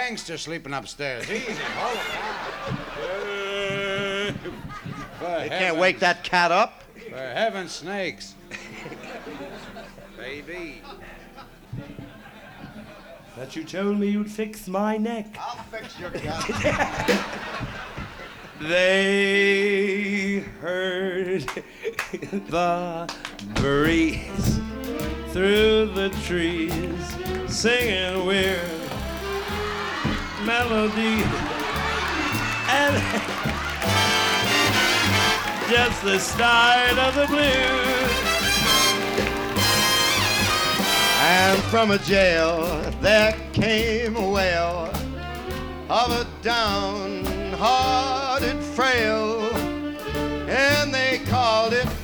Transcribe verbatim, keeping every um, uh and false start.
gangster sleeping upstairs. Easy, hold it. Uh, You can't wake that cat up. For heaven's snakes. Baby. But you told me you'd fix my neck. I'll fix your gut. They heard the breeze through the trees singing weird melody, and just the start of the blues. And from a jail there came a wail of a downhearted frail, and they called it